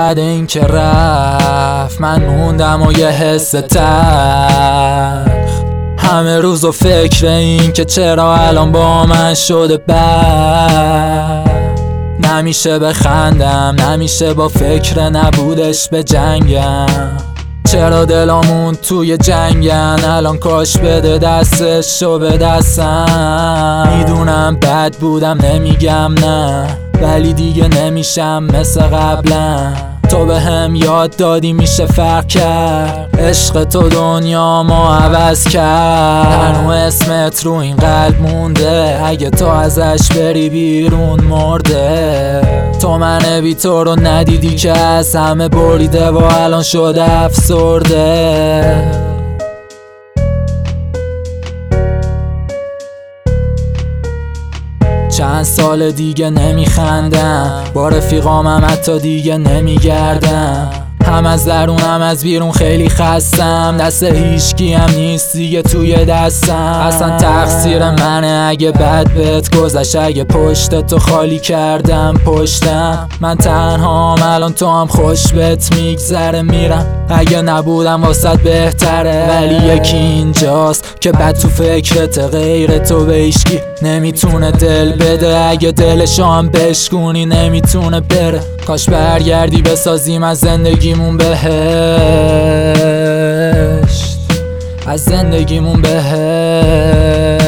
بعد این که رفت من موندم و یه حس تلخ. همه روز و فکر این که چرا الان با من شده بد. نمیشه بخندم، نمیشه با فکر نبودش به جنگم. چرا دلامون توی جنگن، الان کاش بده دستشو به دستم. میدونم بد بودم نمیگم نه، ولی دیگه نمیشم مثل قبلا. تو به هم یاد دادی میشه فرق کرد، عشق تو دنیا ما عوض کرد. هنو اسمت رو این قلب مونده، اگه تو ازش بری بیرون مرده. تو من بی تو رو ندیدی که از همه بریده و الان شده افسرده. چند سال دیگه نمیخندم، با رفیقامم حتی دیگه نمیگردم. هم از درون هم از بیرون خیلی خستم، دست هیچکی هم نیست دیگه توی دستم. اصلا تقصیر منه اگه بد بهت گذشت، اگه پشت تو خالی کردم پشتم. من تنهام الان تو هم خوش بهت میگذره، میرم اگه نبودم واسط بهتره. ولی یکی اینجاست که بد تو فکرت، غیر تو به هیچکی نمیتونه دل بده. اگه دلشو هم بشکونی نمیتونه بره. کاش برگردی بسازیم از زندگیمون بهشت، از زندگیمون بهشت.